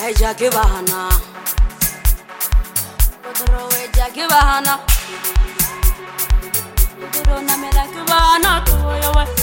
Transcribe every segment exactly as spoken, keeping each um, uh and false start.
Hey Jackie Bahana, Odoro we Jackie Bahana, Odoro na me like Bahana to your way.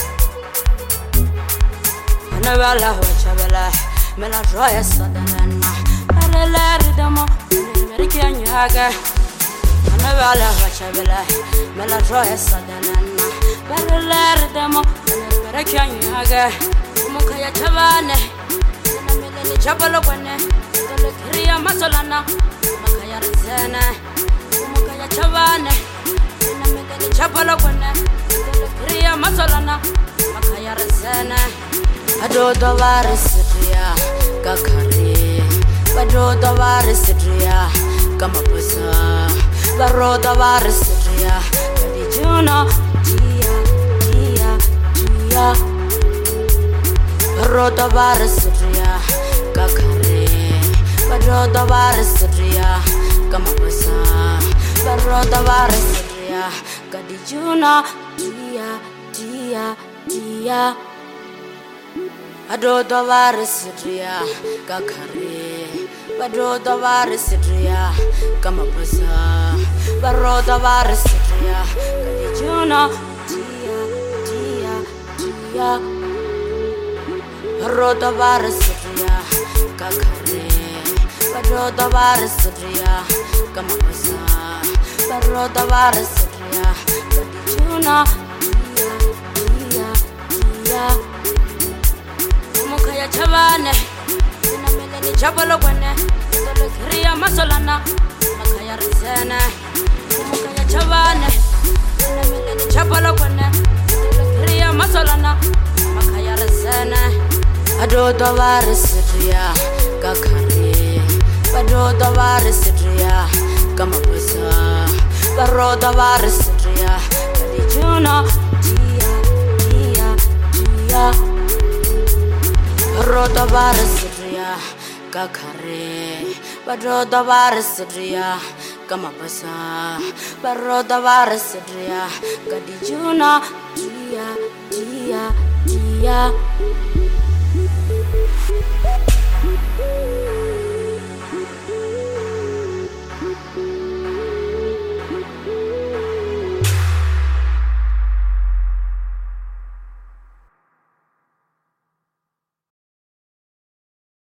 Anabella Chabella, Mela Joya Sutherland, Alella Demo, American Yaga. Anabella Chabella, Mela Joya Sutherland, Alella Demo, American Yaga. Mukaya Chavane, Namele Chabalokwane, the Korea Masolana, Makaya Zena, Mukaya Chavane, Namele Chabalokwane, the Korea Masolana, Makaya Zena. Ado the Varisitria, Kakari, Bado the Varisitria, Kamapusa, Baro the Varisitria, Kadijuna, Tia, Tia, Tia. Roda Varisitria, Kakare, Baroda Varisitria, Kamapasa, Baroda Varisitria, Kadijuna, Tia, Tia, Tia. Adoda Varisitria, Kakare, Baroda Varisitria, Kamapasa, Baroda Varisitria, Kadijuna, Tia, Tia, Tia. Roda Varisitria, Kakare, Baroda Varisitria, Kamapasa, Baroda Varisitria, Kadijuna, Tia, Tia, Tia. Mukaya Chavane, Namele Chabalokwane, the Korea Masolana, Makaya Rizena, Mukaya Chavane, Namele Chabalokwane, the Korea Masolana, Makaya Rizena. Adoda Varisitria, Kakare, Badoda Varisitria, Kamapasa, Baroda Varisitria, Kadijuna, Tia, Tia, Tia. Baroda Varisitria, Kakare, Badoda Varisitria, Kamapasa, Baroda Varisitria, Kadijuna, Tia, Tia, Tia.